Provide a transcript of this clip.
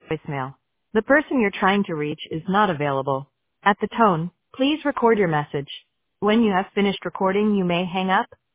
voicemail. The person you're trying to reach is not available. At the tone, please record your message. When you have finished recording, you may hang up.